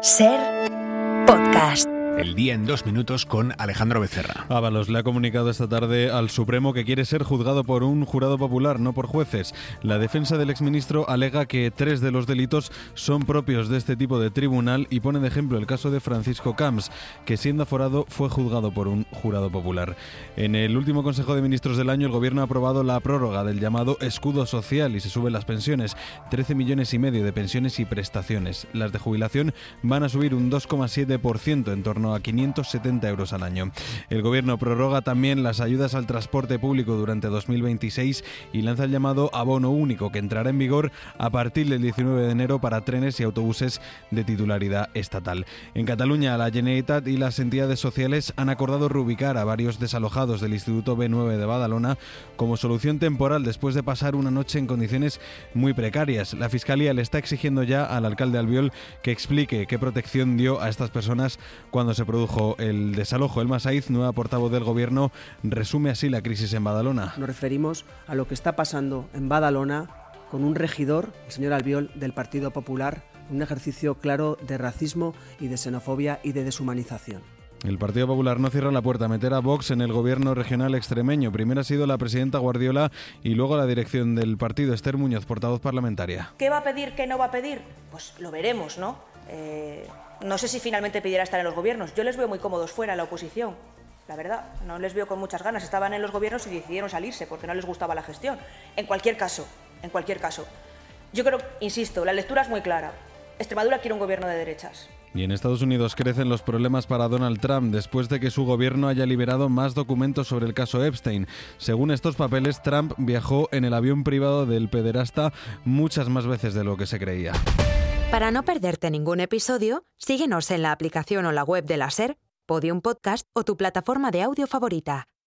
Ser Podcast. El día en 2 minutos con Alejandro Becerra. Ábalos le ha comunicado esta tarde al Supremo que quiere ser juzgado por un jurado popular, no por jueces. La defensa del exministro alega que 3 de los delitos son propios de este tipo de tribunal y pone de ejemplo el caso de Francisco Camps, que siendo aforado fue juzgado por un jurado popular. En el último Consejo de Ministros del año, el Gobierno ha aprobado la prórroga del llamado escudo social y se suben las pensiones, 13,5 millones de pensiones y prestaciones. Las de jubilación van a subir un 2,7%, en torno a 570 euros al año. El Gobierno prorroga también las ayudas al transporte público durante 2026 y lanza el llamado abono único, que entrará en vigor a partir del 19 de enero para trenes y autobuses de titularidad estatal. En Cataluña, la Generalitat y las entidades sociales han acordado reubicar a varios desalojados del Instituto B9 de Badalona como solución temporal después de pasar una noche en condiciones muy precarias. La Fiscalía le está exigiendo ya al alcalde Albiol que explique qué protección dio a estas personas cuando se produjo el desalojo. Elma Saiz, nueva portavoz del Gobierno, resume así la crisis en Badalona. Nos referimos a lo que está pasando en Badalona con un regidor, el señor Albiol, del Partido Popular, un ejercicio claro de racismo y de xenofobia y de deshumanización. El Partido Popular no cierra la puerta a meter a Vox en el gobierno regional extremeño. Primero ha sido la presidenta Guardiola y luego la dirección del partido, Esther Muñoz, portavoz parlamentaria. ¿Qué va a pedir, qué no va a pedir? Pues lo veremos, ¿no? No sé si finalmente pedirá estar en los gobiernos. Yo les veo muy cómodos fuera, en la oposición. La verdad, no les veo con muchas ganas. Estaban en los gobiernos y decidieron salirse porque no les gustaba la gestión. En cualquier caso, yo creo, insisto, la lectura es muy clara. Extremadura quiere un gobierno de derechas. Y en Estados Unidos crecen los problemas para Donald Trump después de que su gobierno haya liberado más documentos sobre el caso Epstein. Según estos papeles, Trump viajó en el avión privado del pederasta muchas más veces de lo que se creía. Para no perderte ningún episodio, síguenos en la aplicación o la web de la SER, Podium Podcast o tu plataforma de audio favorita.